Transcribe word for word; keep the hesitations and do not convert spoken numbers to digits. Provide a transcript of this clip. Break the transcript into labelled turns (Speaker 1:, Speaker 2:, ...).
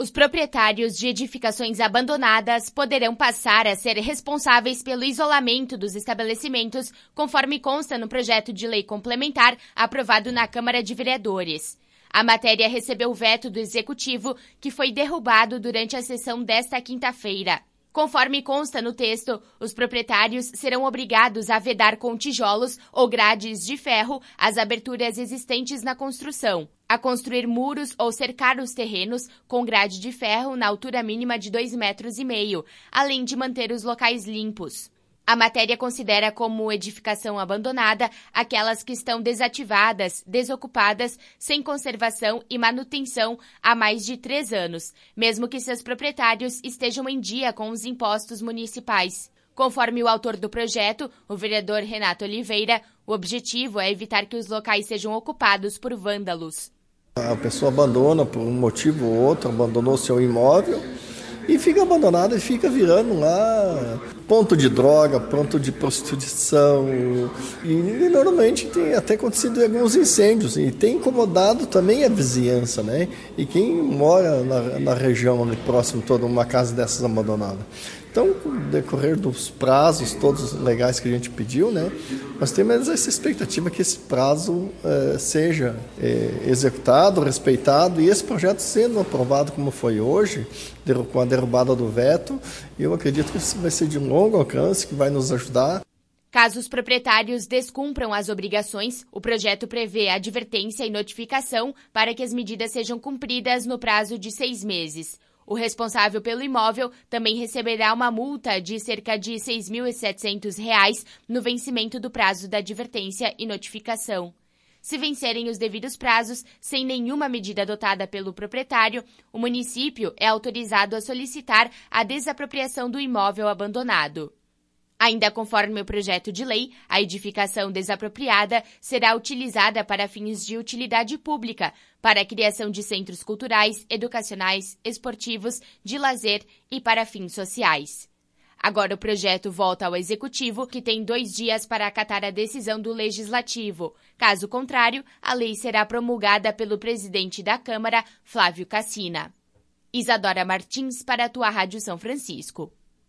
Speaker 1: Os proprietários de edificações abandonadas poderão passar a ser responsáveis pelo isolamento dos estabelecimentos, conforme consta no projeto de lei complementar aprovado na Câmara de Vereadores. A matéria recebeu o veto do Executivo, que foi derrubado durante a sessão desta quinta-feira. Conforme consta no texto, os proprietários serão obrigados a vedar com tijolos ou grades de ferro as aberturas existentes na construção, a construir muros ou cercar os terrenos com grade de ferro na altura mínima de dois metros e meio, além de manter os locais limpos. A matéria considera como edificação abandonada aquelas que estão desativadas, desocupadas, sem conservação e manutenção há mais de três anos, mesmo que seus proprietários estejam em dia com os impostos municipais. Conforme o autor do projeto, o vereador Renato Oliveira, o objetivo é evitar que os locais sejam ocupados por vândalos.
Speaker 2: A pessoa abandona por um motivo ou outro, abandonou seu imóvel e fica abandonada e fica virando lá ponto de droga, ponto de prostituição. E, e normalmente tem até acontecido alguns incêndios e tem incomodado também a vizinhança, né? E quem mora na, na região ali próximo, toda uma casa dessas abandonada. Então, no decorrer dos prazos todos legais que a gente pediu, né, nós temos essa expectativa que esse prazo eh, seja eh, executado, respeitado, e esse projeto sendo aprovado como foi hoje, com a derrubada do veto, eu acredito que isso vai ser de longo alcance, que vai nos ajudar.
Speaker 1: Caso os proprietários descumpram as obrigações, o projeto prevê advertência e notificação para que as medidas sejam cumpridas no prazo de seis meses. O responsável pelo imóvel também receberá uma multa de cerca de seis mil e setecentos reais no vencimento do prazo da advertência e notificação. Se vencerem os devidos prazos, sem nenhuma medida adotada pelo proprietário, o município é autorizado a solicitar a desapropriação do imóvel abandonado. Ainda conforme o projeto de lei, a edificação desapropriada será utilizada para fins de utilidade pública, para a criação de centros culturais, educacionais, esportivos, de lazer e para fins sociais. Agora o projeto volta ao Executivo, que tem dois dias para acatar a decisão do Legislativo. Caso contrário, a lei será promulgada pelo presidente da Câmara, Flávio Cassina. Isadora Martins, para a tua Rádio São Francisco.